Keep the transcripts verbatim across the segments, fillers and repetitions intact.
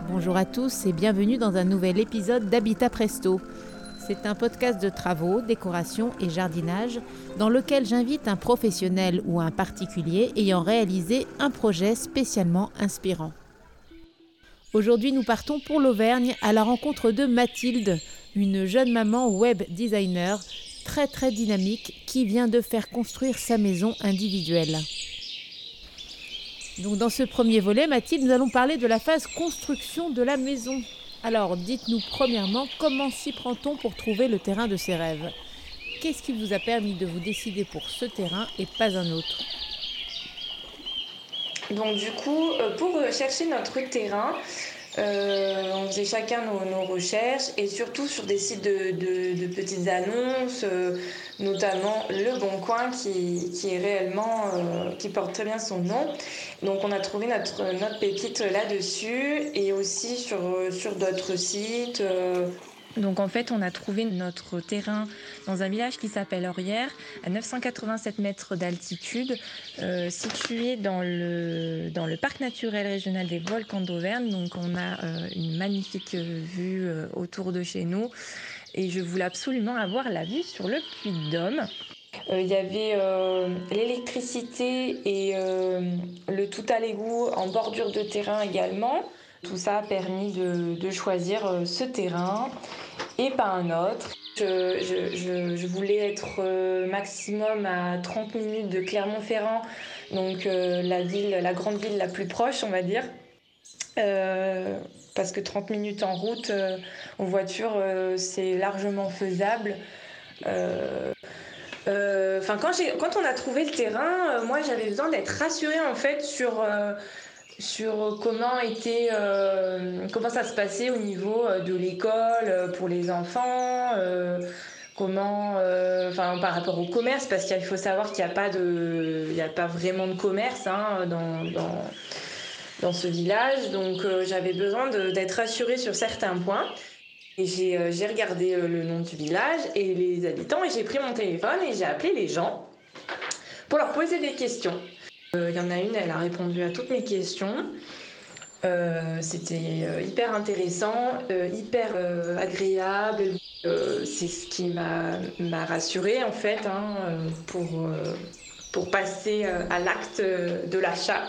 Bonjour à tous et bienvenue dans un nouvel épisode d'Habitat Presto. C'est un podcast de travaux, décoration et jardinage dans lequel j'invite un professionnel ou un particulier ayant réalisé un projet spécialement inspirant. Aujourd'hui, nous partons pour l'Auvergne à la rencontre de Mathilde, une jeune maman web designer très très dynamique qui vient de faire construire sa maison individuelle. Donc dans ce premier volet, Mathilde, nous allons parler de la phase construction de la maison. Alors, dites-nous premièrement, comment s'y prend-on pour trouver le terrain de ses rêves ? Qu'est-ce qui vous a permis de vous décider pour ce terrain et pas un autre ? Donc du coup, pour chercher notre terrain, euh, on faisait chacun nos, nos recherches et surtout sur des sites de, de, de petites annonces, euh, notamment Le Bon Coin qui, qui est réellement, euh, qui porte très bien son nom. Donc on a trouvé notre, notre pépite là-dessus et aussi sur, sur d'autres sites. Euh, Donc en fait, on a trouvé notre terrain dans un village qui s'appelle Orière, à neuf cent quatre-vingt-sept mètres d'altitude, euh, situé dans le, dans le parc naturel régional des Volcans d'Auvergne. Donc on a euh, une magnifique vue euh, autour de chez nous et je voulais absolument avoir la vue sur le Puy de Dôme. Il euh, y avait euh, l'électricité et euh, le tout à l'égout en bordure de terrain également. Tout ça a permis de, de choisir euh, ce terrain et pas un autre. Je, je, je, je voulais être euh, maximum à trente minutes de Clermont-Ferrand, donc euh, la ville, la grande ville la plus proche, on va dire. Euh, parce que trente minutes en route, euh, en voiture, euh, c'est largement faisable. Euh, euh, quand, j'ai, quand on a trouvé le terrain, euh, moi j'avais besoin d'être rassurée en fait sur... Euh, sur comment était euh, comment ça se passait au niveau de l'école pour les enfants, euh, comment euh, enfin par rapport au commerce, parce qu'il faut savoir qu'il n'y a pas de il y a pas vraiment de commerce hein, dans, dans dans ce village, donc euh, j'avais besoin de, d'être rassurée sur certains points. Et j'ai, euh, j'ai regardé euh, le nom du village et les habitants et j'ai pris mon téléphone et j'ai appelé les gens pour leur poser des questions. Il euh, y en a une, elle a répondu à toutes mes questions. Euh, c'était euh, hyper intéressant, euh, hyper euh, agréable. Euh, c'est ce qui m'a, m'a rassurée en fait hein, pour, euh, pour passer euh, à l'acte de l'achat.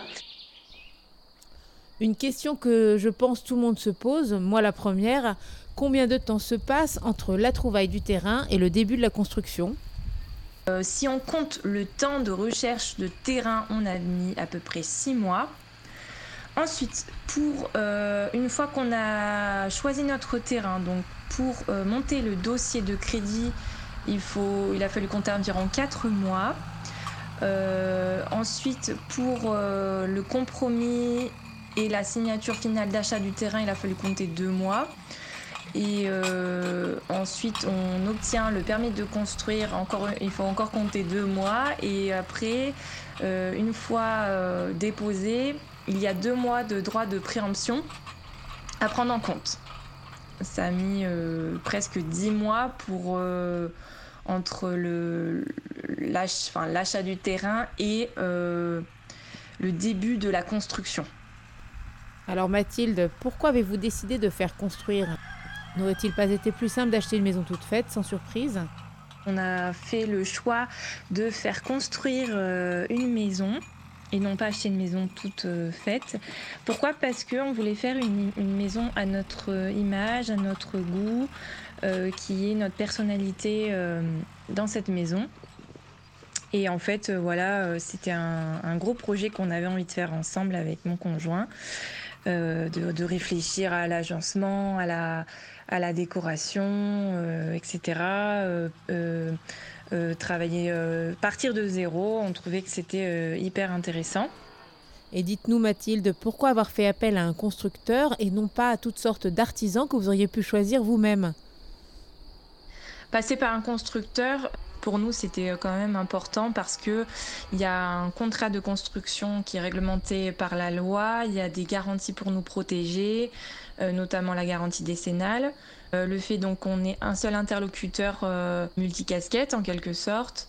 Une question que je pense tout le monde se pose, moi la première, combien de temps se passe entre la trouvaille du terrain et le début de la construction ? Euh, si on compte le temps de recherche de terrain, on a mis à peu près six mois. Ensuite, pour euh, une fois qu'on a choisi notre terrain, donc pour euh, monter le dossier de crédit, il, faut, il a fallu compter environ quatre mois. Euh, ensuite, pour euh, le compromis et la signature finale d'achat du terrain, il a fallu compter deux mois. Et euh, ensuite, on obtient le permis de construire. Encore, il faut encore compter deux mois. Et après, euh, une fois euh, déposé, il y a deux mois de droit de préemption à prendre en compte. Ça a mis euh, presque dix mois pour euh, entre le, l'ach, enfin, l'achat du terrain et euh, le début de la construction. Alors Mathilde, pourquoi avez-vous décidé de faire construire ? N'aurait-il pas été plus simple d'acheter une maison toute faite, sans surprise ? On a fait le choix de faire construire euh, une maison et non pas acheter une maison toute euh, faite. Pourquoi ? Parce qu'on voulait faire une, une maison à notre image, à notre goût, euh, qui est notre personnalité euh, dans cette maison. Et en fait, euh, voilà, euh, c'était un, un gros projet qu'on avait envie de faire ensemble avec mon conjoint, euh, de, de réfléchir à l'agencement, à la, à la décoration, euh, et cetera. Euh, euh, euh, travailler, euh, partir de zéro, on trouvait que c'était euh, hyper intéressant. Et dites-nous Mathilde, pourquoi avoir fait appel à un constructeur et non pas à toutes sortes d'artisans que vous auriez pu choisir vous-même ? Passer par un constructeur, pour nous, c'était quand même important parce qu'il y a un contrat de construction qui est réglementé par la loi, il y a des garanties pour nous protéger, euh, notamment la garantie décennale. Euh, le fait donc qu'on ait un seul interlocuteur euh, multicasquette en quelque sorte,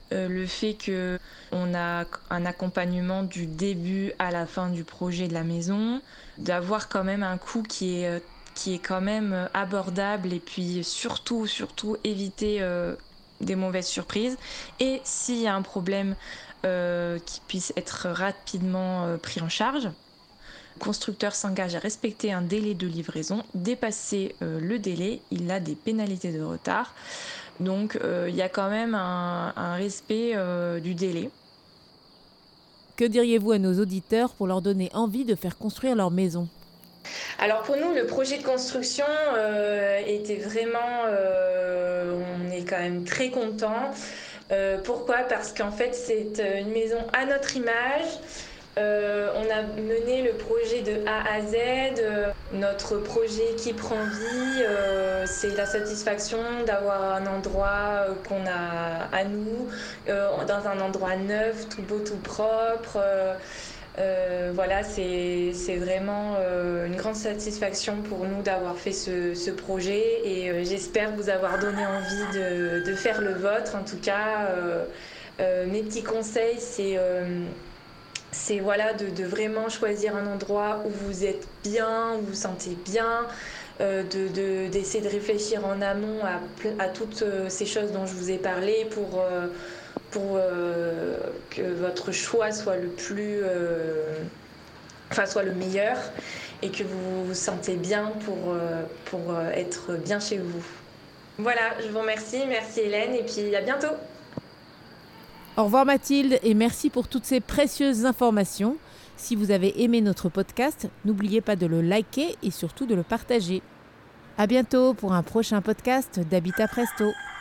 euh, le fait qu'on a un accompagnement du début à la fin du projet de la maison, d'avoir quand même un coût qui est, qui est quand même abordable et puis surtout, surtout éviter euh, des mauvaises surprises. Et s'il y a un problème, euh, qui puisse être rapidement euh, pris en charge. Le constructeur s'engage à respecter un délai de livraison. Dépasser euh, le délai, il a des pénalités de retard. Donc euh, il y a quand même un, un respect euh, du délai. Que diriez-vous à nos auditeurs pour leur donner envie de faire construire leur maison ? Alors pour nous, le projet de construction euh, était vraiment... Euh, on est quand même très contents. Euh, pourquoi ? Parce qu'en fait, c'est une maison à notre image. Euh, on a mené le projet de A à Z. Euh, notre projet qui prend vie, euh, c'est la satisfaction d'avoir un endroit euh, qu'on a à nous, euh, dans un endroit neuf, tout beau, tout propre. Euh, euh, voilà, c'est, c'est vraiment euh, une grande satisfaction pour nous d'avoir fait ce, ce projet et euh, j'espère vous avoir donné envie de, de faire le vôtre. En tout cas, euh, euh, mes petits conseils, c'est... Euh, C'est voilà, de, de vraiment choisir un endroit où vous êtes bien, où vous vous sentez bien, euh, de, de, d'essayer de réfléchir en amont à, à toutes ces choses dont je vous ai parlé pour, euh, pour euh, que votre choix soit le plus, euh, enfin soit le meilleur et que vous vous sentez bien pour, euh, pour être bien chez vous. Voilà, je vous remercie, merci Hélène et puis à bientôt. Au revoir Mathilde et merci pour toutes ces précieuses informations. Si vous avez aimé notre podcast, n'oubliez pas de le liker et surtout de le partager. À bientôt pour un prochain podcast d'Habitat Presto.